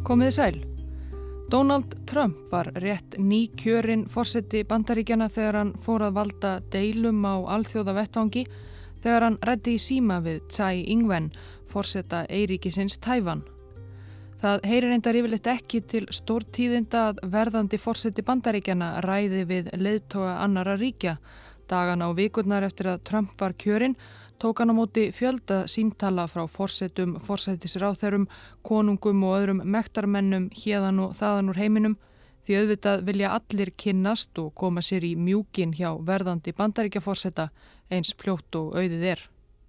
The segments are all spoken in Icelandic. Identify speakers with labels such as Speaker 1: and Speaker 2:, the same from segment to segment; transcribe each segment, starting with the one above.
Speaker 1: Komiði sæl. Donald Trump var rétt nýkjörinn forseti Bandaríkjanna þegar hann fór að valda deilum á alþjóðavettvangi þegar hann ræddi í síma við Tsai Ing-wen, forseta eyríkisins Tævan. Það heyrir reyndar yfirleitt ekki til stórtíðinda að verðandi forseti Bandaríkjanna ræði við leiðtoga annarra ríkja. Dagana og vikurnar eftir að Trump var kjörinn tók hann á móti fjölda símtala frá forsetum, forsætisráðherrum, konungum og öðrum mektarmennum héðan og þaðan úr heiminum því auðvitað vilja allir kynnast og koma sér í mjúkin hjá verðandi Bandaríkjaforseta eins fljótt og auðið er.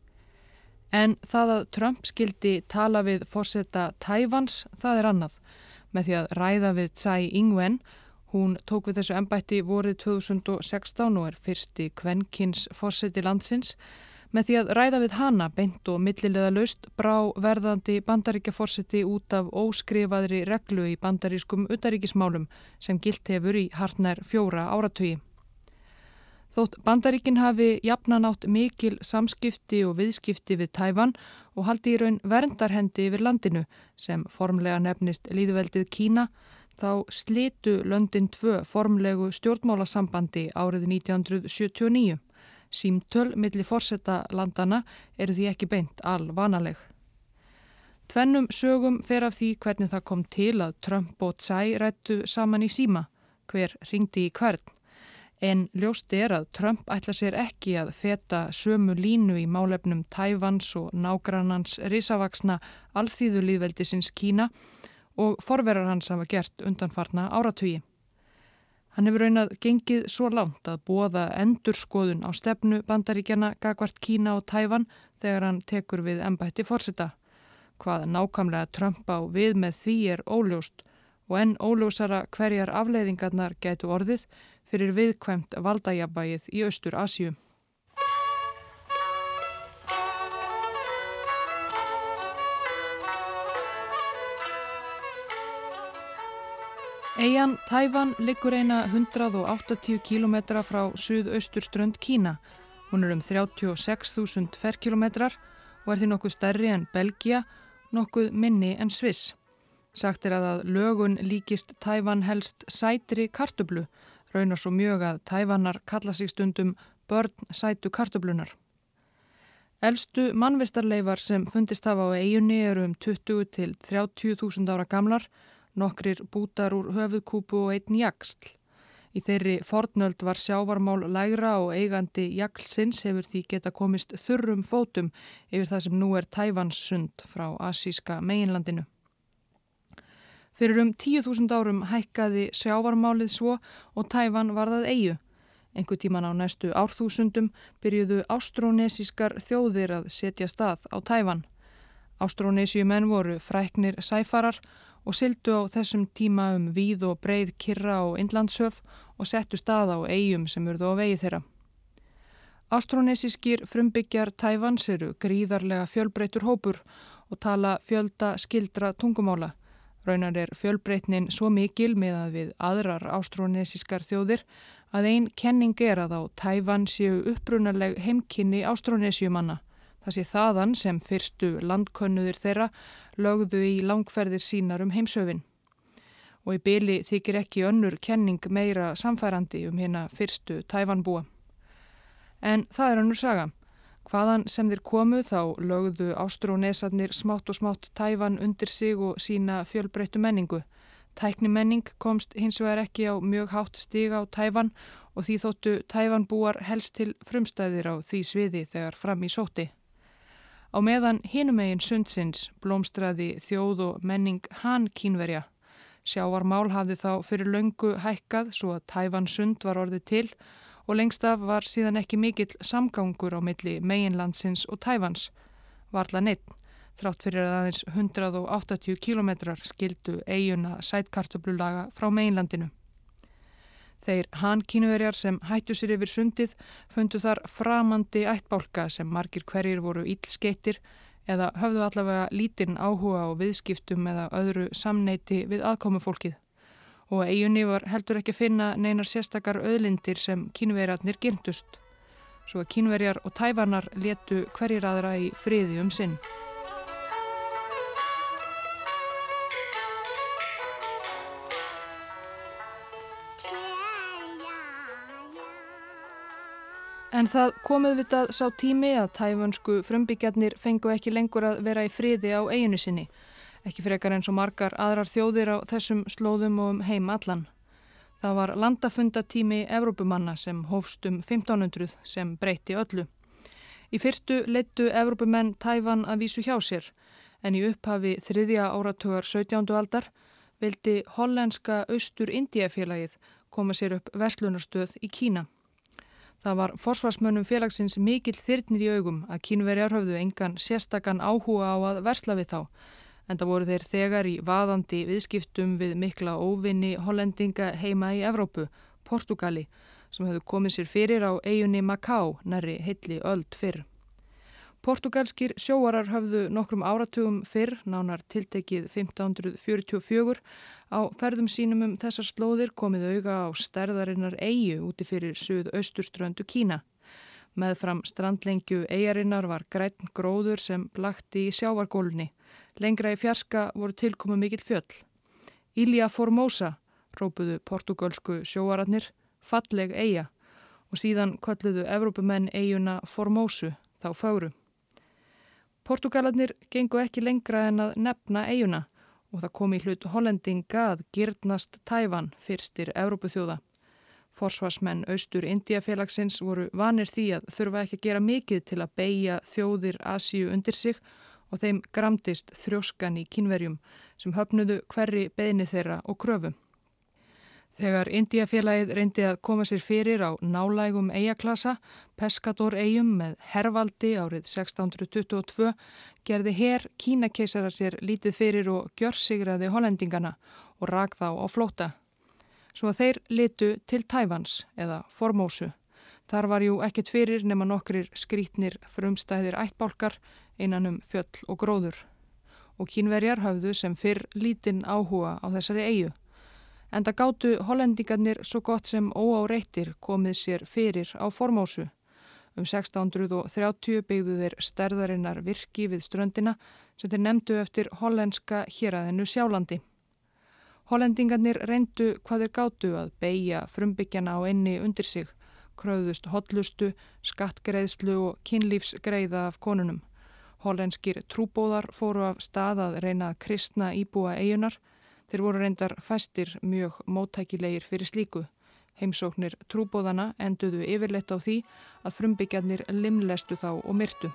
Speaker 1: En það að Trump skildi tala við forseta Tævans, það er annað. Með því að ræða við Tsai Ing-wen, hún tók við þessu embætti vorið 2016 og er fyrsti kvenkyns forseti landsins. Með því að ræða við hana beint og milliliðalaust brá verðandi Bandaríkjaforseti út af óskrifaðri reglu í bandarískum utanríkismálum sem gilt hefur í hartnær 4 áratugi. Þótt Bandaríkin hafi jafnan átt mikil samskipti og viðskipti við Tævan og haldi í raun verndarhendi yfir landinu sem formlega nefnist lýðveldið Kína, þá slitu löndin 2 formlegu stjórnmálasambandi árið 1979. Símtöl milli forseta landana eru því ekki beint alvanaleg. Tvennum sögum fer af því hvernig það kom til að Trump og Tsai ræddu saman í síma, hver hringdi í hvern. En ljóst er að Trump ætlar sér ekki að feta sömu línu í málefnum Tævans og nágrannans risavaxna alþýðulýðveldisins Kína og forverar hans hafa gert undanfarna áratugi. Hann hefur raunað gengið svo langt að boða endurskoðun á stefnu Bandaríkjanna gagnvart Kína og Tævan þegar hann tekur við embætti forseta. Hvað nákvæmlega Trump á við með því er óljóst og enn óljósara hverjar afleiðingarnar gætu orðið fyrir viðkvæmt valdajafnvægið í Austur-Asíu. Eyjan Tævan liggur eina 180 km frá suðausturströnd Kína. Hún er 36.000 ferkilometrar og er því nokkuð stærri en Belgía, nokkuð minni en Sviss. Sagt er að lögun líkist Tævan helst sætri kartöflu, raunar svo mjög að Tævanar kalla sig stundum börn sætu kartöflunar. Elstu mannvistarleifar sem fundist hafa á eyjunni eru 20 til 30.000 ára gamlar, nokkrir bútar úr höfuðkúpu og einn jaxl. Í þeirri fornöld var sjávarmál lægra og eigandi jaxlsins hefur því geta komist þurrum fótum yfir það sem nú er Tævanssund frá asíska meginlandinu. Fyrir 10.000 árum hækkaði sjávarmálið svo og Tævan varð að eyju. Einhver tíman á næstu árþúsundum byrjuðu ástrónesískar þjóðir að setja stað á Tævan. Ástrónesíumenn voru fræknir sæfarar og sigldu á þessum tíma víð og breið Kyrra og Indlandshöf og settu stað á eyjum sem urðu á vegi þeirra. Ástrónesískir frumbyggjar Tævans eru gríðarlega fjölbreyttur hópur og tala fjölda skyldra tungumála. Raunar er fjölbreytnin svo mikil miðað við aðrar ástrónesískar þjóðir að ein kenning er að á Tævan séu upprunaleg heimkynni Ástrónesíumanna. Það sé þaðan sem fyrstu landkönnuðir þeirra lögðu í langferðir sínar heimshöfin. Og í bili þykir ekki önnur kenning meira samfærandi hina fyrstu Tævanbúa. En það er önnur saga. Hvaðan sem þeir komu þá lögðu ástrónesarnir smátt og smátt Tævan undir sig og sína fjölbreyttu menningu. Tæknimenning komst hins vegar ekki á mjög hátt stig á Tævan og því þóttu Tævanbúar helst til frumstæðir á því sviði þegar fram í sótti. Á meðan hinumegin sundsins blómstraði þjóð og menning Han-Kínverja. Sjávarmál hafði þá fyrir löngu hækkað svo að Tævansund var orðið til og lengst af var síðan ekki mikill samgangur á milli meginlandsins og Tævans. Varla neitt, þrátt fyrir að aðeins 180 kilometrar skildu eyjuna sætkartöflulaga frá meginlandinu. Þeir Han-Kínverjar sem hættu sér yfir sundið fundu þar framandi ættbálka sem margir hverjir voru illskeittir eða höfðu allavega lítinn áhuga á viðskiptum eða öðru samneyti við aðkomufólkið. Og eyjunni var heldur ekki að finna neinar sérstakar auðlindir sem Kínverjarnir girntust. Svo að Kínverjar og Tævanar létu hverjir aðra í friði sinn. En það kom auðvitað sá tími að tævansku frumbyggjarnir fengu ekki lengur að vera í friði á eyjunni sinni, ekki frekar eins og margar aðrar þjóðir á þessum slóðum og heim allan. Það var landafundatími Evrópumanna sem hófst 1500 sem breytti öllu. Í fyrstu leiddu Evrópumenn Tævan að vísu hjá sér, en í upphafi 3. áratugar 17. aldar vildi hollenska Austur-Indíafélagið koma sér upp verslunarstöð í Kína. Það var forsvarsmönnum félagsins mikill þyrnir í augum að Kínverjar höfðu engan sérstakan áhuga á að versla við þá, enda voru þeir þegar í vaðandi viðskiptum við mikla óvinni hollendinga heima í Evrópu, Portúgali, sem höfðu komið sér fyrir á eyjunni Macau, nærri heilli öld fyrr. Portúgalskir sjóarar höfðu nokkrum áratugum fyrr, nánar tiltekið 1544, á ferðum sínum þessar slóðir komið auga á stærðarinnar eyju úti fyrir suðausturströndu Kína. Meðfram strandlengju eyjarinnar var grænn gróður sem blakti í sjávargólfni. Lengra í fjarska voru tilkomu mikill fjöll. Ilha Formosa, rópuðu portúgölsku sjóararnir, falleg eyja, og síðan kölluðu Evrópumenn eyjuna Formosu, þá fögru. Portúgalarnir gengu ekki lengra en að nefna eyjuna og það kom í hlut hollendinga að girnast Tævan fyrstir Evrópuþjóða. Forsvarsmenn Austur-Indíafélagsins voru vanir því að þurfa ekki að gera mikið til að beygja þjóðir Asíu undir sig og þeim gramdist þrjóskan í Kínverjum sem höfnuðu hverri beiðni þeirra og kröfu. Þegar Indíafélagið reyndi að koma sér fyrir á nálægum eyjaklasa, Pescador-eyjum með hervaldi árið 1622, gerði her Kínakeisara sér lítið fyrir og gjörsigraði hollendingana og rak þá á flótta. Svo að þeir litu til Tævans eða Formósu. Þar var jú ekkert fyrir nema nokkrir skrítnir frumstæðir ættbálkar innan fjöll og gróður. Og Kínverjar höfðu sem fyrr lítinn áhuga á þessari eyju. Enda gátu hollendingarnir svo gott sem óáreittir komið sér fyrir á Formósu. 1630 byggðu þeir stærðarinnar virki við ströndina sem þeir nefndu eftir hollenska héraðinu Sjálandi. Hollendingarnir reyndu hvað þeir gátu að beygja frumbyggjana á einni undir sig, kröfðust hollustu, skattgreiðslu og kynlífsgreiða af konunum. Hollenskir trúbóðar fóru af stað að reyna að kristna íbúa eyjunar. Þeir voru reyndar fæstir mjög móttækilegir fyrir slíku. Heimsóknir trúbóðana enduðu yfirleitt á því að frumbyggjarnir limlestu þá og myrtu.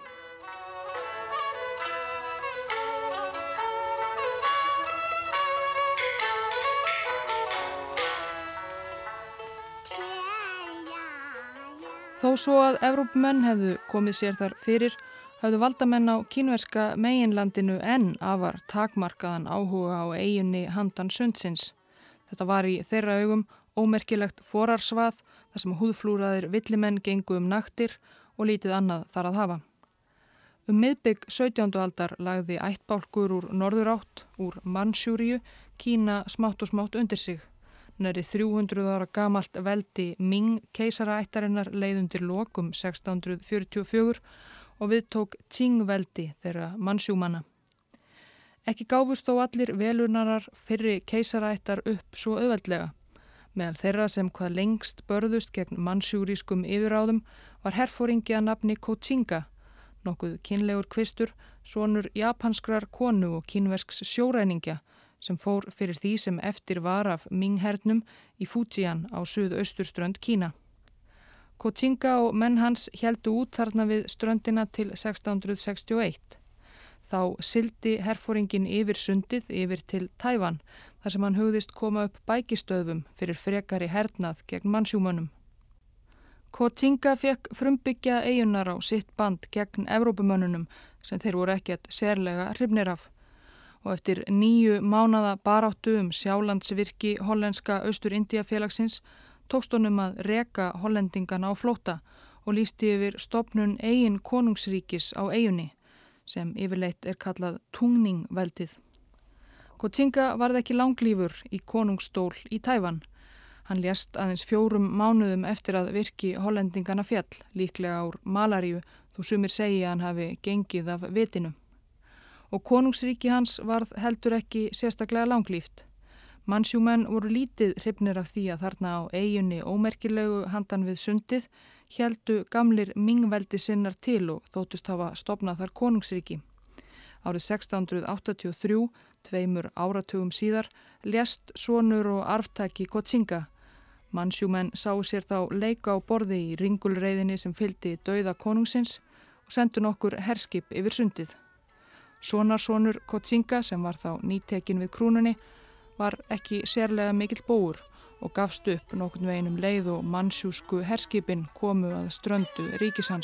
Speaker 1: Þó svo að Evrópumenn hefðu komið sér þar fyrir, höfðu valdamenn á kínverska meginlandinu enn afar takmarkaðan áhuga á eyjunni handan sundsins. Þetta var í þeirra augum ómerkilegt forarsvað þar sem húðflúraðir villimenn gengu naktir og lítið annað þar að hafa. Miðbik 17. aldar lagði ættbálkur úr norðurátt, úr Mansjúríu, Kína smátt og smátt undir sig. Nærri 300 ára gamalt veldi Ming keisaraættarinnar leið undir lok 1644 og við tók Qing-veldi þeirra Mansjúmanna. Ekki gáfust þó allir velunarar fyrri keisaraættar upp svo auðveldlega. Meðal þeirra sem hvað lengst börðust gegn mansjúrískum yfirráðum var herforingi að nafni Kochinga, nokkuð kynlegur kvistur, sonur japanskrar konu og kínversks sjóræningja sem fór fyrir því sem eftir var af Ming-hernum í Fujian á suðausturströnd Kína. Kochinga og menn hans héldu út þarna við ströndina til 1661. Þá sildi herforingin yfir sundið yfir til Tævan, þar sem hann hugðist koma upp bækistöðvum fyrir frekari hernað gegn mansjúmönnum. Kochinga fekk frumbyggja eyjunar á sitt band gegn Evrópumönnunum sem þeir voru ekkert sérlega hrifnir af. Og eftir 9 mánaða baráttu Sjálandsvirki hollenska Austur-Indíafélagsins tókst honum að reka hollendingana á flótta og lýsti yfir stofnun eigin konungsríkis á eyjunni, sem yfirleitt kallað Tungning-veldið. Kochinga varð ekki langlífur í konungsstól í Tævan. Hann lést aðeins 4 mánuðum eftir að virki hollendingana fjall, líklega úr malaríu, þó sumir segi að hann hafi gengið af vitinu. Og konungsríki hans varð heldur ekki sérstaklega langlíft. Mansjúmenn voru lítið hrifnir af því að þarna á eyjunni ómerkilegu handan við sundið héldu gamlir Ming-veldi sinnar til og þóttust hafa stofnað þar konungsríki. Árið 1683, 2 áratugum síðar, lést sonur og arftaki Koxinga. Mandsjúmenn sáu sér þá leika á borði í ringulreiðinni sem fylgdi dauða konungsins og sendu nokkur herskip yfir sundið. Sonarsonur Koxinga, sem var þá nýtekin við krúnunni, var ekki sérlega mikill bógur og gafst upp nokkurn veginn leið og mandsjúsku herskipin komu að ströndu ríkis hans.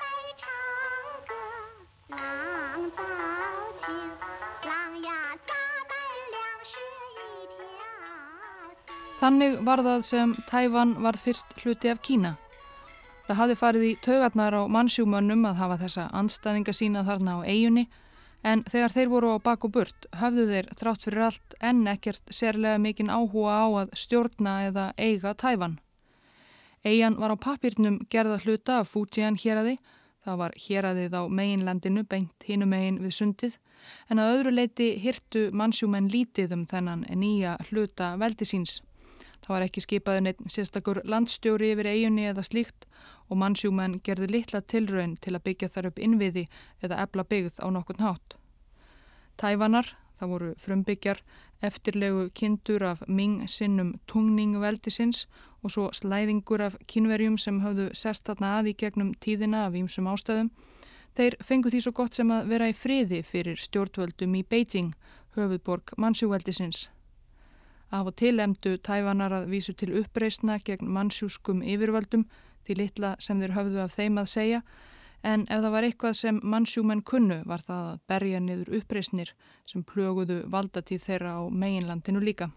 Speaker 1: Þannig var það sem Tævan varð fyrst hluti af Kína. Það hafði farið í taugarnar á mandsjúmönnum að hafa þessa andstæðinga sína þarna á eyjunni, en þegar þeir voru á bak og burt höfðu þeir þrátt fyrir allt enn ekkert sérlega mikinn áhuga á að stjórna eða eiga Tævan. Eyjan var á pappírnum gerða hluta af Fujian héraði, það var héraðið á meginlandinu beint hinum megin við sundið, en að öðru leyti hirtu mandsjúmenn lítið þennan nýja hluta veldi síns. Það var ekki skipaður neitt sérstakur landstjóri yfir eyjunni eða slíkt og mandsjúmenn gerðu litla tilraun til að byggja þar upp innviði eða efla byggð á nokkurn hátt. Tævanar, það voru frumbyggjar, eftirlegu kindur af Ming-sinnum Tungning-veldisins og svo slæðingur af Kínverjum sem höfðu sest þarna að í gegnum tíðina af ýmsum ástæðum. Þeir fengu því svo gott sem að vera í friði fyrir stjórnvöldum í Beijing, höfuðborg Mandsjúveldisins. Af og til efndu Tævanar að vísu til uppreisna gegn mandsjúskum yfirvöldum, því litla sem þeir höfðu af þeim að segja, en ef það var eitthvað sem mandsjúmenn kunnu var það að berja niður uppreisnir sem plöguðu valdatíð þeirra á meginlandinu líka.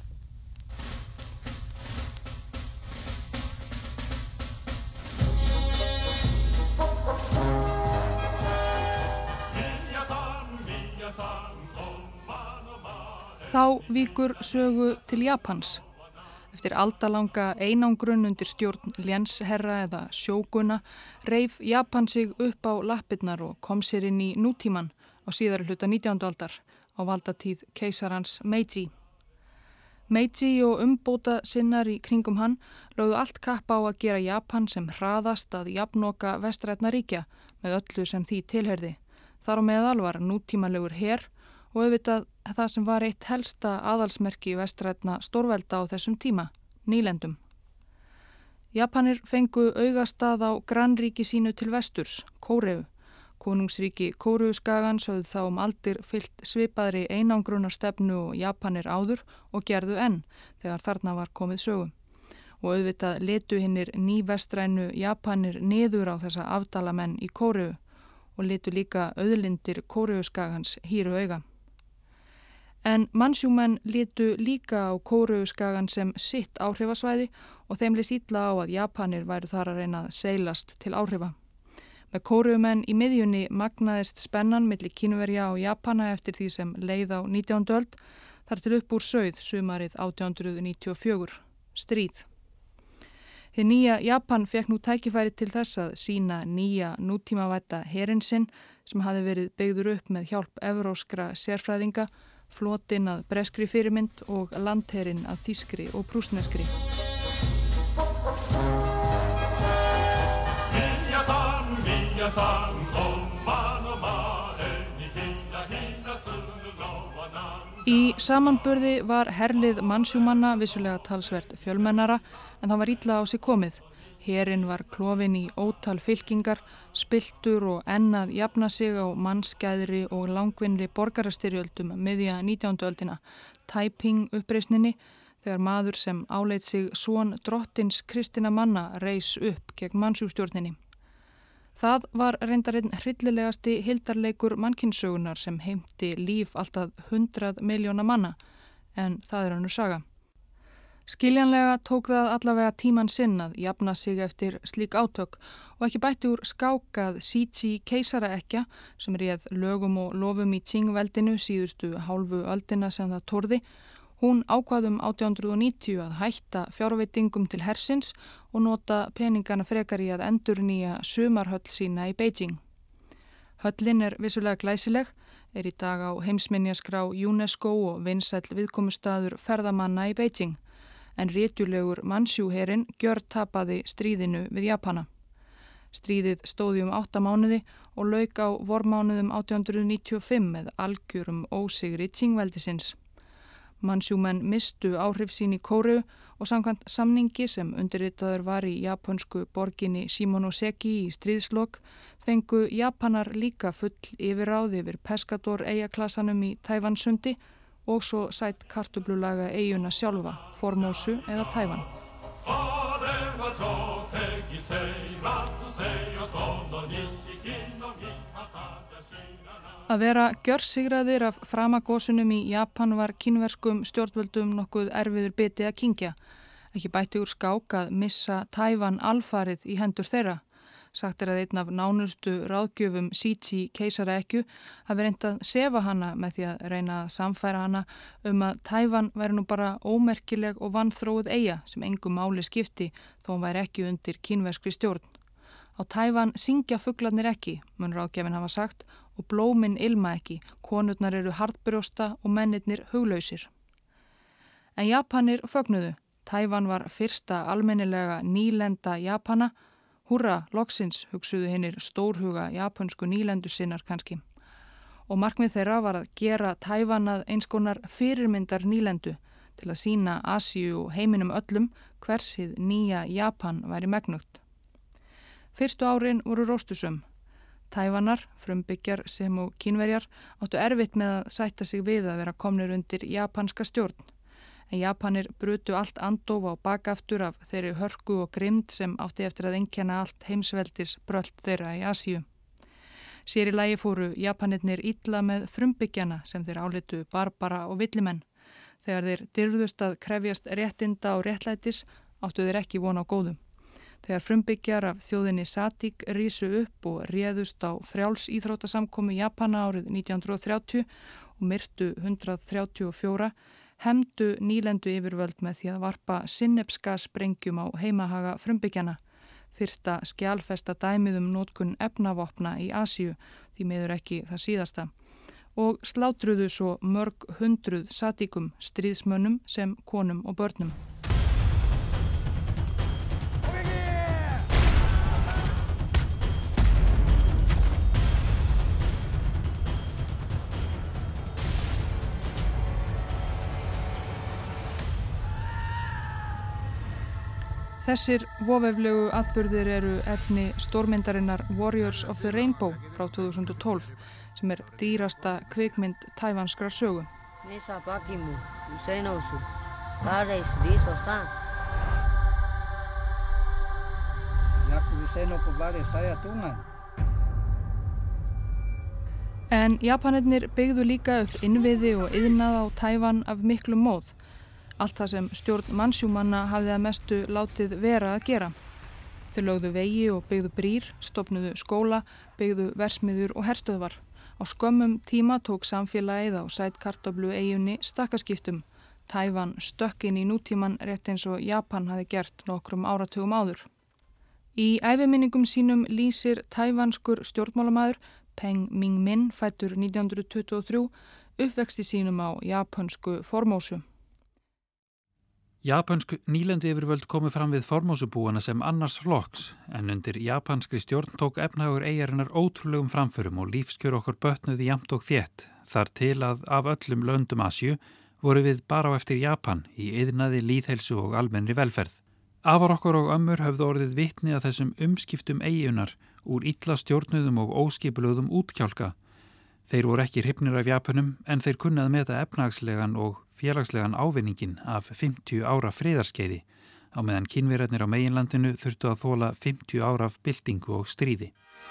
Speaker 1: Þá víkur sögu til Japans. Eftir aldalanga einangrun undir stjórn lénsherra eða sjóguna reif Japan sig upp á lappirnar og kom sér inn í nútíman á síðari hluta 19. aldar á valdatíð keisarans Meiji. Meiji og umbóta sinnar í kringum hann lögðu allt kapp á að gera Japan sem hraðast að jafnoka vestrænna ríkja með öllu sem því tilherði. Þar á meðal var nútímalegur her og auðvitað það sem var eitt helsta aðalsmerki vestrænna stórvelda á þessum tíma, nýlendum. Japanir fengu augastað á grannríki sínu til vesturs, Kóreu. Konungsríki Kóreuskagans höfðu þá aldir fylgt svipaðri einangrunarstefnu og Japanir áður og gerðu enn þegar þarna var komið sögu. Og auðvitað litu hinnir nývestrænu Japanir niður á þessa afdalamenn í Kóreu og litu líka auðlindir Kóreuskagans hýru auga. En mandsjúmenn litu líka á Kóreuskagan sem sitt áhrifasvæði og þeim leist illa á að Japanir væru þar að reyna að seilast til áhrifa. Með Kóreumenn í miðjunni magnaðist spennan milli Kínverja og Japana eftir því sem leið á 19. öld, þar til upp úr sauð sumarið 1894, stríð. Hið nýja Japan fékk nú tækifæri til þess að sýna nýja nútímavædda herinn sinn sem hafði verið byggður upp með hjálp evróskra sérfræðinga, flotinn að breskri fyrirmynd og landherinn að þýskri og prússneskri. Í samanburði var herlið mandsjúmanna vissulega talsvert fjölmennara en það var illa á sig komið. Herinn var klofinn í ótal fylkingar, spilltur og enn að jafna sig á mannskæðri og langvinnri borgarastyrjöldum miðja 19. öldina, Taiping uppreisninni, þegar maður sem áleit sig son drottins kristinna manna reis upp gegn mannsjústjórninni. Það var reyndar einn hryllilegasti hildarleikur mannkynssögunar sem heimti líf alltaf 100 milljóna manna, en það er önnur saga. Skiljanlega tók það allavega tíman sinn að jafna sig eftir slík átök og ekki bætti úr skákað Cixi keisaraekkja sem réð lögum og lofum í Qing-veldinu síðustu hálfu öldina sem það torði. Hún ákvað 1890 að hætta fjárveitingum til hersins og nota peningana frekar í að endurnýja sumarhöll sína í Beijing. Höllin er vissulega glæsileg, er í dag á heimsminjaskrá UNESCO og vinsæll viðkomustaður ferðamanna í Beijing. En rétjulegur mandsjúherinn gjörtapaði stríðinu við Japana. Stríðið stóði 8 mánuði og lauk á vormánuðum 1895 með algjörum ósigri Qing-veldisins. Mandsjúmenn mistu áhrif sín í Kóreu og samkvæmt samningi sem undirritaður var í japönsku borginni Shimonoseki í stríðslok fengu Japanar líka full yfirráð yfir Pescador-eyjaklassanum í Tævansundi og svo sætt kartöflulaga eyjuna sjálfa, Formosu eða Tævan. Að vera gjörsigraðir af framagósunum í Japan var kínverskum stjórnvöldum nokkuð erfiður biti að kyngja. Ekki bætti úr skák að missa Tævan alfarið í hendur þeirra. Sagt að einn af nánustu ráðgjöfum Cixi keisaraekju hafi reynt að sefa hana með því að reyna að samfæra hana að Tævan væri nú bara ómerkileg og vanþróuð eyja sem engu máli skipti þó hún væri ekki undir kínverskri stjórn. Á Tævan syngja fuglarnir ekki, mun ráðgjafinn hafa sagt, og blómin ilma ekki, konurnar eru harðbrjósta og mennirnir huglausir. En Japanir fögnuðu. Tævan var fyrsta almennilega nýlenda Japana. Húrra, loksins, hugsuðu hinnir stórhuga japönsku nýlendu sinnar kannski. Og markmið þeirra var að gera Tævan að einskonar fyrirmyndar nýlendu til að sýna Asíu og heiminum öllum hversið nýja Japan væri megnugt. Fyrstu árin voru róstusöm. Tævanar, frumbyggjar sem og kínverjar, áttu erfitt með að sætta sig við að vera komnir undir japanska stjórn. En Japanir brutu allt andóf á bakaftur af þeirri hörku og grimmd sem átti eftir að einkenna allt heimsveldis brölt þeirra í Asíu. Sér í lagi fóru Japanirnir illa með frumbyggjana sem þeir álitu barbara og villimenn. Þegar þeir dirfðust að krefjast réttinda og réttlætis áttu þeir ekki von á góðum. Þegar frumbyggjar af þjóðinni Satík rísu upp og réðust á frjálsíþróttasamkomu Japana árið 1930 og myrtu 134, hefndu nýlendu yfirvöld með því að varpa sinnepsgassprengjum á heimahaga frumbyggjana, fyrsta skjalfesta dæmið notkun efnavopna í Asíu, því miður ekki það síðasta, og slátruðu svo mörg hundruð Satíkum, stríðsmönnum sem konum og börnum. Þessir voveiflegu atburðir eru efni stórmyndarinnar Warriors of the Rainbow frá 2012 sem dýrasta kvikmynd tævanskrar sögu. En Japanirnir byggðu líka upp innviði og iðnað á Tævan af miklum móð. Allt það sem stjórn Mandsjúmanna hafði að mestu látið vera að gera. Þeir lögðu vegi og byggðu brýr, stofnuðu skóla, byggðu versmiðjur og herstöðvar. Á skömmum tíma tók samfélagið á sætkartöflu eyjunni stakkaskiptum. Tævan stökk inn í nútíman rétt eins og Japan hafði gert nokkrum áratugum áður. Í æviminningum sínum lýsir tævanskur stjórnmálamaður Peng Ming-min, fæddur 1923, uppvexti sínum á japönsku Formosu.
Speaker 2: Japönsk nýlendu yfirvöld komu fram við Formosubúana sem annars flokks, en undir japanskri stjórn tók efnahagur eyjarinnar ótrúlegum framförum og lífskjör okkur bötnuði jafnt og þétt, þar til að af öllum löndum Asíu voru við bara á eftir Japan í iðnaði, lýðheilsu og almennri velferð. Afar okkur og ömmur höfðu orðið vitni að þessum umskiptum eyjunar úr illa stjórnuðum og óskipulögðum útkjálka. Þeir voru ekki hrifnir af Japanum en þeir kunnað meta efnahagslegan og félagslegan ávinningin af 50 ára friðarskeiði á meðan Kínverjarnir á meginlandinu þurftu að þola 50 ára af byltingu og stríði.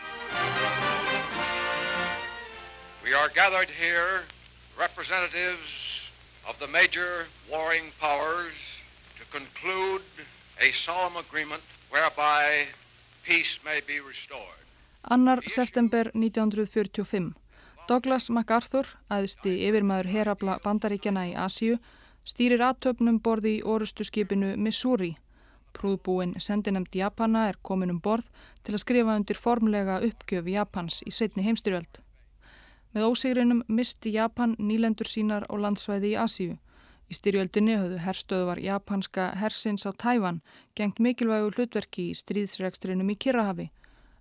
Speaker 3: We are gathered here representatives of the major warring powers to conclude a solemn agreement whereby peace may be restored.
Speaker 1: 2. september 1945. Douglas MacArthur, æðsti yfirmaður herafla Bandaríkjanna í Asíu, stýrir athöfnum borði í orustuskipinu Missouri. Prúðbúin sendinefnd Japana komin borð til að skrifa undir formlega uppgjöf Japans í seinni heimsstyrjöld. Með ósigrinum misti Japan nýlendur sínar á landsvæði í Asíu. Í styrjöldinni höfðu herstöðvar japanska hersins á Tævan gegnt mikilvægu hlutverki í stríðsrekstrinum í Kyrrahafi.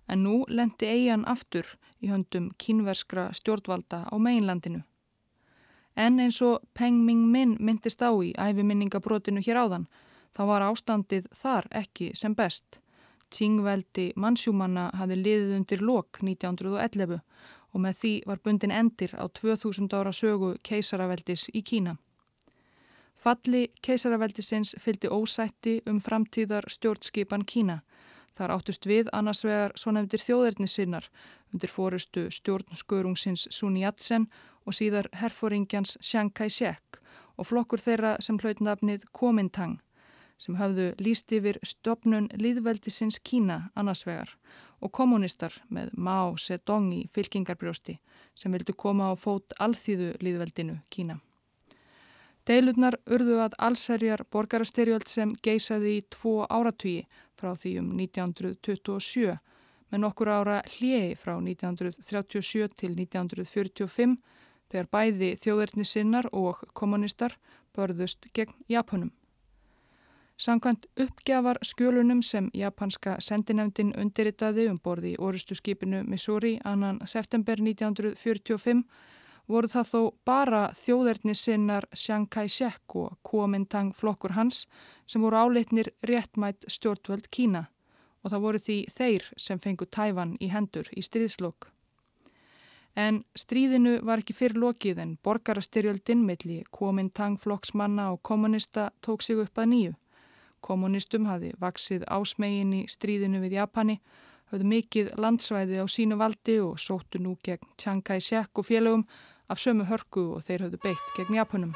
Speaker 1: en nú lenti eyjan aftur í höndum kínverskra stjórnvalda á meginlandinu. En eins og Peng Ming-min myndist á í æviminningabrotinu hér áðan, þá var ástandið þar ekki sem best. Qing-veldi Mansjúmanna hafði liðið undir lok 1911 og með því var bundin endir á 2000 ára sögu keisaraveldis í Kína. Falli keisaraveldisins fylgdi ósætti framtíðar stjórnskipan Kína. Þar áttust við annars vegar svonefndir þjóðernissinnar undir forystu stjórnskörungsins Sun Yat-sen og síðar herforingjans Chiang Kai-shek og flokkur þeirra sem hlaut nafnið Kuomintang, sem höfðu lýst yfir stofnun lýðveldisins Kína annars vegar og kommunistar með Mao Zedong í fylkingarbrjósti sem vildu koma á fót alþýðu lýðveldinu Kína. Deilurnar urðu að allsherjar borgarastyrjöld sem geisaði í 2 áratugi frá því 1927 með nokkur ára hléi frá 1937 til 1945 þegar bæði þjóðernissinnar og kommunistar börðust gegn Japunum. Samkvæmt uppgjafar skjölunum sem japanska sendinefndin undirritaði borð í orrustuskipinu Missouri 2. september 1945 voru það þó bara þjóðernissinnar Chiang Kai-shek og Kuomintang flokkur hans sem voru álitnir réttmætt stjórnvöld Kína og það voru því þeir sem fengu Tævan í hendur í stríðslok. En stríðinu var ekki fyrr lokið en borgarastyrjöldin milli Kuomintang flokksmanna og kommunista tók sig upp að nýju. Kommunistum hafði vaxið ásmegin í stríðinu við Japani, höfðu mikið landsvæði á sínu valdi og sóttu nú gegn Chiang Kai-shek og félögum af sömu hörku og þeir höfðu beitt gegn Japunum.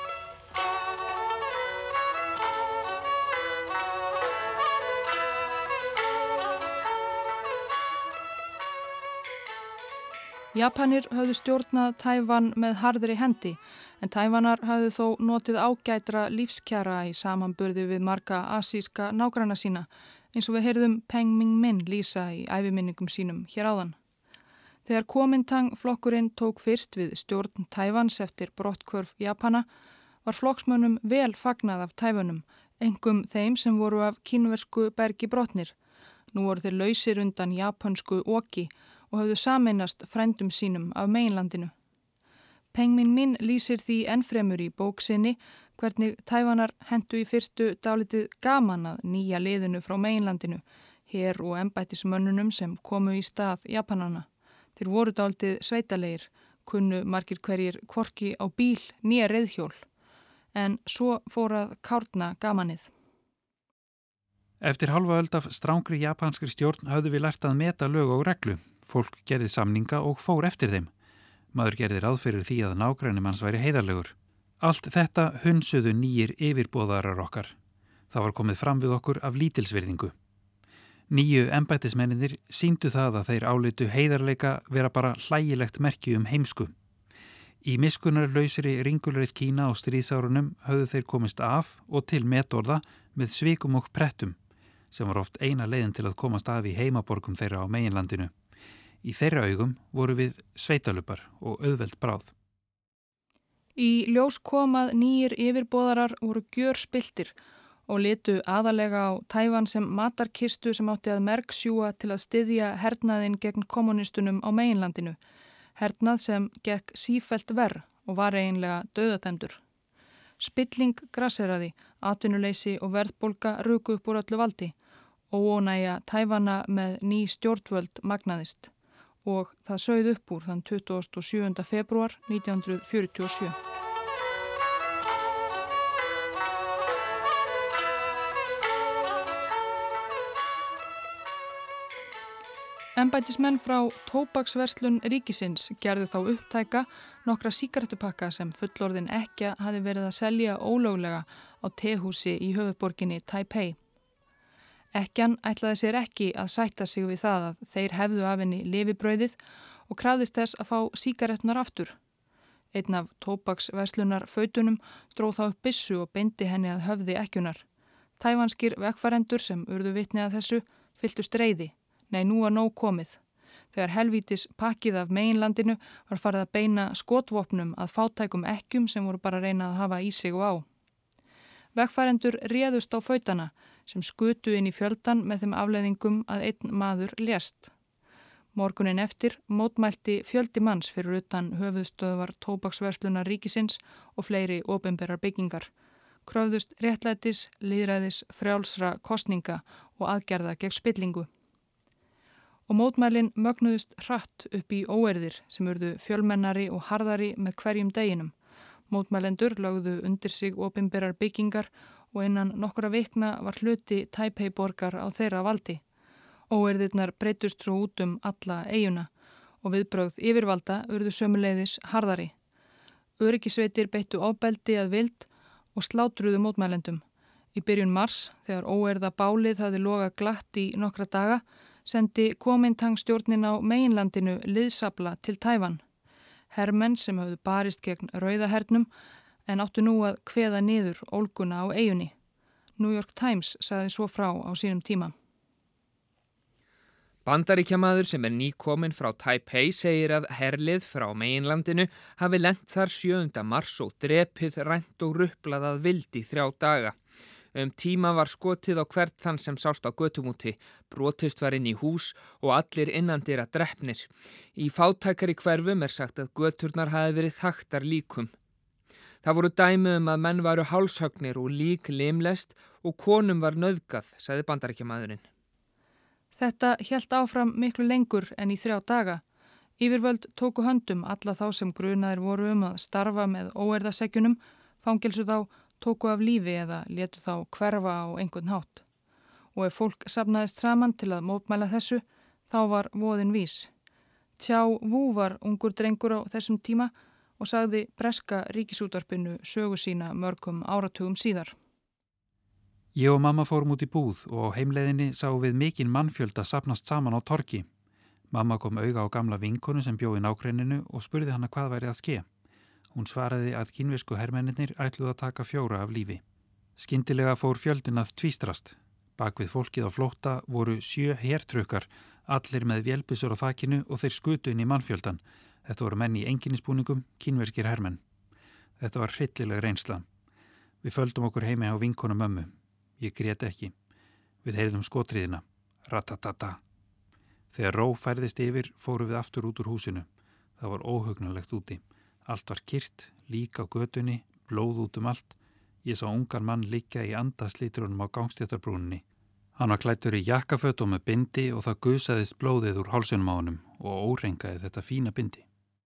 Speaker 1: Japanir höfðu stjórnað Tævan með harðri hendi, en Tævanar höfðu þó notið ágætra lífskjara í samanburði við marga asíska nágranna sína, eins og við heyrðum Peng Ming-min lýsa í æviminningum sínum hér áðan. Þegar Kuomintang flokkurinn tók fyrst við stjórn Tævans eftir brotthvörf Japana, var flokksmönnum vel fagnað af Tævanum, einkum þeim sem voru af kínversku bergi brotnir. Nú voru þeir lausir undan japansku oki og höfðu sameinast frændum sínum af meginlandinu. Peng Ming-min lýsir því ennfremur í bók sinni hvernig Tævanar hentu í fyrstu dálítið gaman að nýja liðinu frá meginlandinu, her og embættismönnunum sem komu í stað Japanana. Þeir voru dálítið sveitalegir, kunnu margir hverjir hvorki á bíl né reiðhjól, en svo fór að kárna gamanið.
Speaker 2: Eftir hálfa öld af strángri japanskri stjórn höfðu við lært að meta lög og reglu. Fólk gerði samninga og fór eftir þeim. Maður gerði ráð fyrir því að nágranninn hans væri heiðarlegur. Allt þetta hunsuðu nýjir yfirboðarar okkar. Það var komið fram við okkur af lítilsvirðingu. Nýju embættismenninir sýndu það að þeir álitu heiðarleika vera bara hlægilegt merki heimsku. Í miskunnarlausri ringulreið Kína á stríðsárunum höfðu þeir komist af og til metorða með svikum og prettum, sem var oft eina leiðin til að komast af í heimaborgum þeirra á meginlandinu. Í þeirra augum voru við sveitalupar og auðveld bráð.
Speaker 1: Í ljós kom að nýjir yfirboðarar voru gjörspilltir og litu aðalega á Tævan sem matarkistu sem átti að mergsjúga til að styðja hernaðinn gegn kommunistunum á meginlandinu. Hernað sem gekk sífellt verr og var eiginlega dauðadæmdur. Spilling grasseraði, atvinnuleysi og verðbólga ruku upp úr öllu valdi. Óánægja Tævana með ný stjórnvöld magnaðist og það sauð upp úr þann 27. febrúar 1947. Embættismenn frá tóbaksverslun ríkisins gerðu þá upptæka nokkra sígarettupakka sem fullorðin ekkja hafi verið að selja ólöglega á tehúsi í höfuðborginni Taipei. Ekkjan ætlaði sér ekki að sætta sig við það að þeir hefðu af henni lifibrauðið og krafðist þess að fá sígarettunar aftur. Einn af tóbaksverslunar fautunum dróð þá upp byssu og beindi henni að höfði ekkjunar. Tævanskir vegfarendur sem urðu vitni að þessu fylltust reiði. Nei, nú var nóg komið. Þegar helvítis pakkið af meginlandinu var farið að beina skotvopnum að fátækum ekkjum sem voru bara að reyna að hafa í sig og á. Vegfarendur réðust á fautana sem skutu inn í fjöldan með þeim afleiðingum að einn maður lést. Morgunin eftir mótmælti fjöldi manns fyrir utan höfuðstöðvar tóbaksverslunar ríkisins og fleiri opinberar byggingar. Kröfðust réttlætis, lýðræðis, frjálsra kosninga og aðgerða gegn spillingu. Og mótmælin mögnuðust hratt upp í óeirðir sem urðu fjölmennari og harðari með hverjum deginum. Mótmælendur lögðu undir sig opinberar byggingar og innan nokkura vikna var hluti Taipei borgar á þeirra valdi. Óeirðirnar breytust svo út alla eyjuna og viðbrögð yfirvalda urðu sömuleiðis harðari. Öryggisveitir beittu ofbeldi að vild og slátruðu mótmælendum. Í byrjun mars, þegar óeirða bálið hafði logað glatt í nokkra daga, sendi Kuomintang stjórnin á meginlandinu liðsafla til Tævan. Hermenn sem hafðu barist gegn rauðahernum en áttu nú að kveða niður ólguna á eyjunni. New York Times sagði svo frá á sínum tíma.
Speaker 4: Bandaríkjamaður sem nýkominn frá Taipei segir að herlið frá meginlandinu hafi lent þar 7. mars og drepið, rænt og ruplað að vild í 3 daga. Tíma var skotið á hvern þann sem sást á götumúti, brotist var inn í hús og allir innandyra drepnir. Í fátækari hverfum sagt að göturnar hafi verið þaktar líkum. Það voru dæmi að menn varu hálshöggnir og lík limlest og konum var nauðgað, sagði bandaríkjamaðurinn.
Speaker 1: Þetta hélt áfram miklu lengur en í 3 daga. Yfirvöld tóku höndum alla þá sem grunaðir voru að starfa með óeirðasegjunum, fangelsu þá, tóku af lífi eða létu þá hverfa á einhvern hátt. Og ef fólk safnaðist saman til að mótmæla þessu, þá var voðinn vís. Chao Wu var ungur drengur á þessum tíma og sagði breska ríkisútvarpinu sögu sína mörgum áratugum síðar.
Speaker 2: Ég og mamma fórum út í búð og á heimleiðinni sáum við mikinn mannfjölda safnast saman á torgi. Mamma kom auga á gamla vinkonu sem bjó í nágrenninu og spurði hana hvað væri að ske. Hún svaraði að kínversku hermennirnir ætluðu að taka 4 af lífi. Skyndilega fór fjöldin að tvístrast. Bak við fólkið á flótta voru 7 hertrukkar, allir með vélbyssur á þakinu og þeir skutu inn í mannfjöldan. Þetta voru menn í einkennisbúningum, kínverskir hermenn. Þetta var hryllileg reynsla. Við földum okkur heimi á vinkonu mömmu. Ég grét ekki. Við heyrðum skotriðina. Ratatata. Þegar ró færðist yfir fórum við aftur út úr húsinu. Það var óhugnalegt úti. Allt var kyrrt, lík á götunni, blóð út allt. Ég sá ungan mann liggja í andaslítrunum á gangstéttarbrúninni. Hann var klæddur í jakkaföt og með bindi og það gusaðist blóðið úr hálsunum á honum og órengaði þetta fína bindi.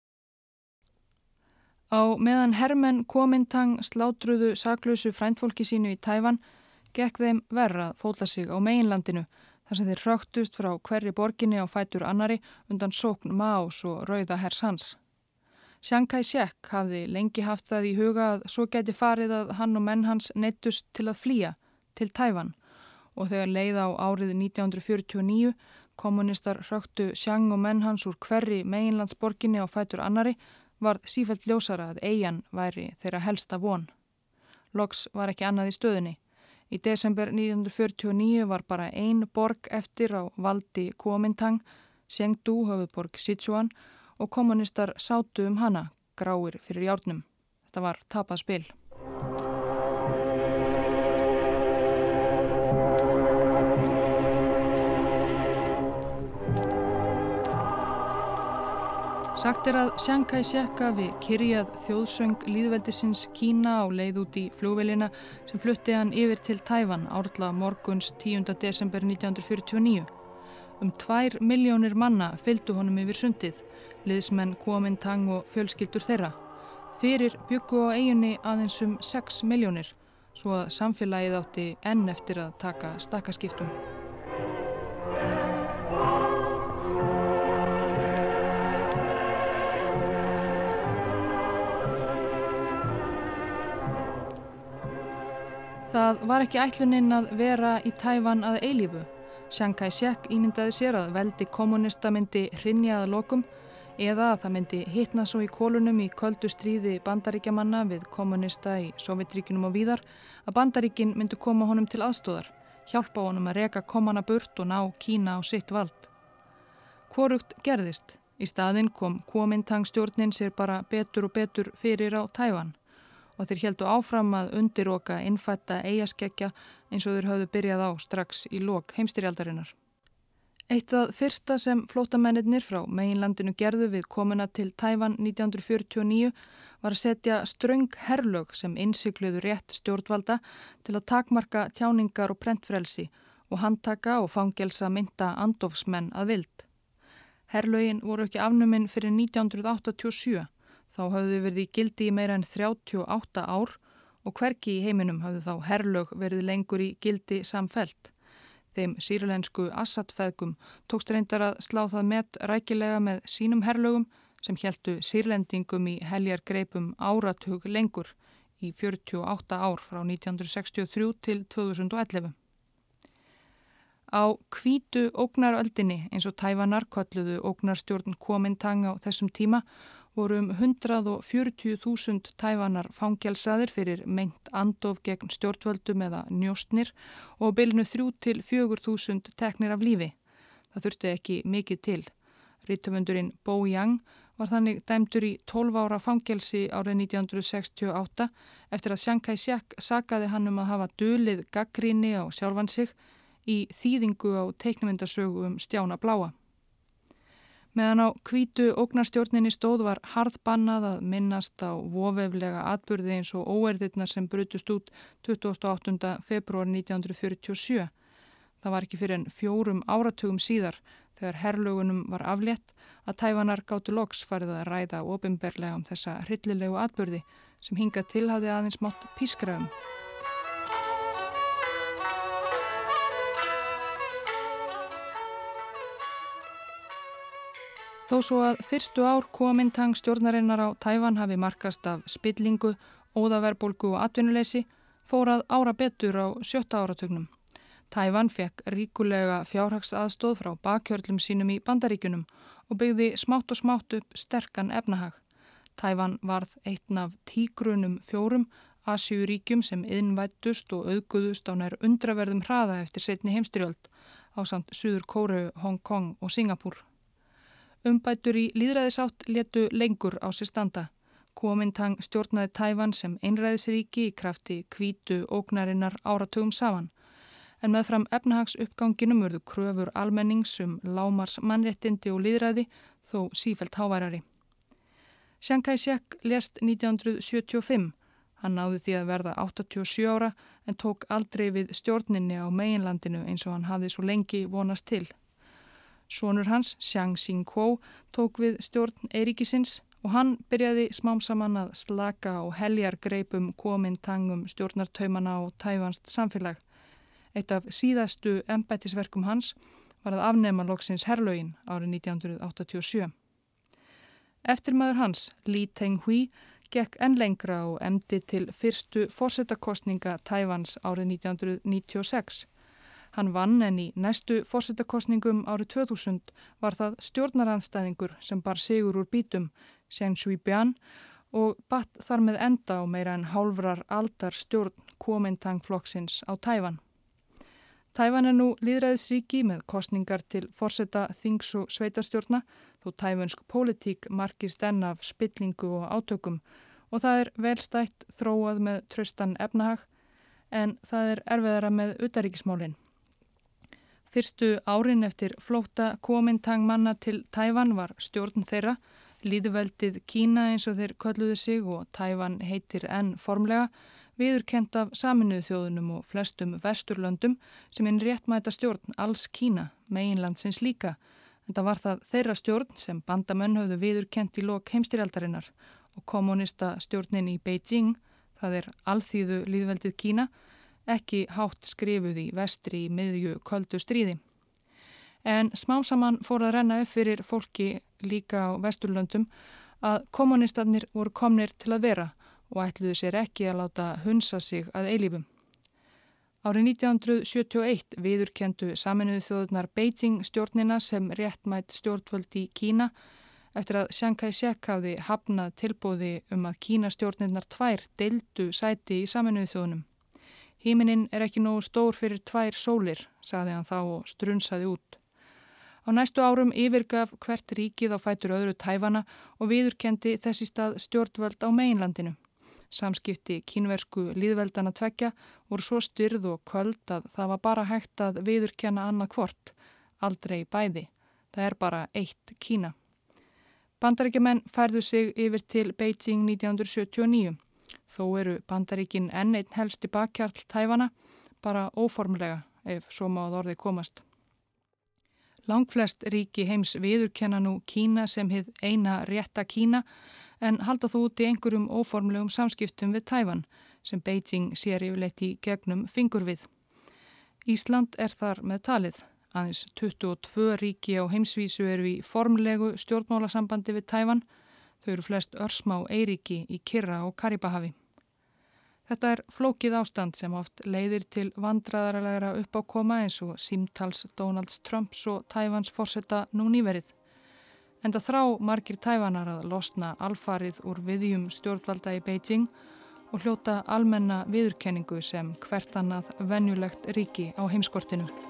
Speaker 1: Á meðan hermenn Kuomintang slátruðu saklausu frændfólki sínu í Tævan, gekk þeim verra að fóta sig á meginlandinu þar sem þeir hröktust frá hverri borginni á fætur annari undan sókn Maós og rauða hers hans. Chiang Kai-shek hafði lengi haft það í huga að svo gæti farið að hann og menn hans neyddust til að flýja til Tævan og þegar leið á árið 1949 kommunistar hröktu Chiang og menn hans úr hverri meginlandsborginni á fætur annari varð sífellt ljósara að eyjan væri þeirra helsta von. Loks var ekki annað í stöðunni. Í desember 1949 var bara ein borg eftir á valdi Kuomintang, Chengdu, höfuðborg Sichuan, og kommunistar sátu hana, gráir fyrir járnum. Þetta var tapað spil. Sagt að Chiang Kai-shek hafi kyrjað þjóðsöng lýðveldisins Kína á leið út í flugvélina sem flutti hann yfir til Tævan árla morguns 10. desember 1949. 2 milljónir manna fylgdu honum yfir sundið, liðsmenn Kuomintang og fjölskyldur þeirra. Fyrir bjuggu á eyjunni aðeins 6 milljónir, svo að samfélagið átti enn eftir að taka stakkaskiptum. Það var ekki ætlunin að vera í Tævan að eilífu. Chiang Kai-shek ímyndaði sér að veldi kommunista myndi hrynja að lokum eða að það myndi hitna svo í kolunum í köldu stríði Bandaríkjamanna við kommunista í Sovétríkjunum og víðar að Bandaríkin myndu koma honum til aðstóðar, hjálpa honum að reka komana burt og ná Kína á sitt vald. Hvorugt gerðist. Í staðinn kom Kuomintang stjórnin sér bara betur og betur fyrir á Tævan og þeir héldu áfram að undiroka innfætta eyjaskeggja eins og þeir höfðu byrjað á strax í lok heimsstyrjaldarinnar. Eitt af fyrsta sem flóttamennirnir frá meginlandinu gerðu við komuna til Tævan 1949 var að setja ströng herlög sem innsigluðu rétt stjórnvalda til að takmarka tjáningar og prentfrelsi og handtaka og fangelsa mynda andofsmenn að vild. Herlögin voru ekki afnumin fyrir 1987, þá höfðu verið í gildi í meira en 38 ár og hvergi í heiminum höfðu þá herlög verið lengur í gildi samfellt. Þeim sýrlensku Assad-feðgum tókst reyndar að slá það met rækilega með sínum herlögum sem héltu sýrlendingum í heljargreipum áratug lengur í 48 ár frá 1963 til 2011. Á hvítu ógnaröldinni eins og Tævanar kölluðu ógnarstjórn Kuomintang á þessum tíma voru 140.000 Tævanar fangelsaðir fyrir meint andof gegn stjórnvöldum eða njóstnir og bilinu 3.000 til 4.000 teknir af lífi. Það þurfti ekki mikið til. Rithöfundurinn Bo Yang var þannig dæmdur í 12 ára fangelsi árið 1968 eftir að Chiang Kai-shek sakaði hann að hafa dulið gagnrýni á sjálfan sig í þýðingu á teiknimyndasögu Stjána bláa. Meðan á hvítu ógnarstjórninni stóð var harðbannað að minnast á vofeflega atburði eins og óeirðirnar sem brutust út 28. febrúar 1947. Það var ekki fyrir en 4 áratugum síðar þegar herlögunum var aflétt að Tævanar gátu loks farið að ræða opinberlega þessa hryllilegu atburði sem hingað til hafði aðeins mátt pískra Þó svo að fyrstu ár Kuomintang stjórnarinnar á Tævan hafi markast af spillingu, óðaverðbólgu og atvinnuleysi, fór að ára betur á 7. áratugnum. Tævan fekk ríkulega fjárhagsaðstóð frá bakhjörlum sínum í Bandaríkjunum og byggði smátt og smátt upp sterkan efnahag. Tævan varð einn af tígrunum 4 Asíuríkjum sem iðnvæddust og auðguðust á nær undraverðum hraða eftir seinni heimsstyrjöld ásamt Suður Kóreu, Hong Kong og Singapúr. Umbætur í lýðræðisátt létu lengur á sér standa. Kuomintang stjórnaði Tævan sem einræðisríki í krafti hvítu ógnarinnar áratugum saman. En meðfram efnahagsuppganginum urðu kröfur almennings lámars mannréttindi og lýðræði þó sífellt háværari. Chiang Kai-shek lést 1975. Hann náði því að verða 87 ára en tók aldrei við stjórninni á meginlandinu eins og hann hafði svo lengi vonast til. Sonur hans, Chiang Ching-kuo, tók við stjórn Eiríkisins og hann byrjaði smám saman að slaka á heljargreipum Kuomintang stjórnartaumana og tævanskt samfélag. Eitt af síðastu embættisverkum hans var að afnema loksins herlögin árið 1987. Eftirmaður hans, Lee Teng-hui, gekk enn lengra og efndi til fyrstu forsetakostninga Tævans árið 1996. Hann vann en í næstu forsetakostningum árið 2000 var það stjórnaranstæðingur sem bar sigur úr bítum, Chen Shui-bian, og batt þar með enda á meira en hálfrar aldar stjórn Kuomintang-flokksins á Tævan. Tævan nú lýðræðisríki með kostningar til forseta þings og sveitarstjórna, þó tævönsk pólitík markist enn af spillingu og átökum og það velstætt þróað með traustan efnahag en það erfiðara með utanríkismálin. Fyrstu árin eftir flótta Kuomintang manna til Tævan var stjórn þeirra, lýðveldið Kína eins og þeir kölluðu sig og Tævan heitir enn formlega, viðurkennt af Sameinuðu þjóðunum og flestum vesturlöndum sem réttmæta stjórn alls Kína, meginlandsins líka. En það var það þeirra stjórn sem bandamenn höfðu viðurkennt í lok heimsstyrjaldarinnar og kommunista stjórnin í Beijing, það alþýðu lýðveldið Kína, ekki hátt skrifuð í vestri í miðju köldu stríði. En smám saman fór að renna upp fyrir fólki líka á vesturlöndum að kommunistarnir voru komnir til að vera og ætluðu sér ekki að láta hunsa sig að eilífum. Árið 1971 viðurkenndu Sameinuðu þjóðirnar Beijing stjórnina sem réttmætt stjórnvöld í Kína eftir að Chiang Kai-shek hafði hafnað tilboði að Kínastjórnirnar 2 deildu sæti í Sameinuðu þjóðunum. Híminin ekki nógu stór fyrir 2 sólir, sagði hann þá og strunsaði út. Á næstu árum yfirgaf hvert ríkið á fætur öðru Tævana og viðurkenndi þess í stað stjórnvöld á meginlandinu. Samskipti kínversku lýðveldana 2 voru svo styrð og köld að það var bara hægt að viðurkenna annað hvort, aldrei bæði. Það bara eitt Kína. Bandaríkjamenn færðu sig yfir til Beijing 1979. Þó eru Bandaríkin enn einn helsti bakkjarl Tævana, bara óformlega ef svo má að orði komast. Langflest ríki heims viðurkenna nú Kína sem hið eina rétta Kína en halda þó út í einhverjum óformlegum samskiptum við Tævan sem Beijing sér yfirleitt í gegnum fingurvið. Ísland þar með talið. Aðeins 22 ríki á heimsvísu eru í formlegu stjórnmálasambandi við Tævan. Þau eru flest örsmá eyríki í Kyrra og Karíbahafi. Þetta flókið ástand sem oft leiðir til vandræðarlegra uppákoma eins og símtals Donalds Trumps og Tævans forseta nú nýverið. Enda þrá margir Tævanar að losna alfarið úr viðjum stjórnvalda í Beijing og hljóta almenna viðurkenningu sem hvert annað venjulegt ríki á heimskortinu.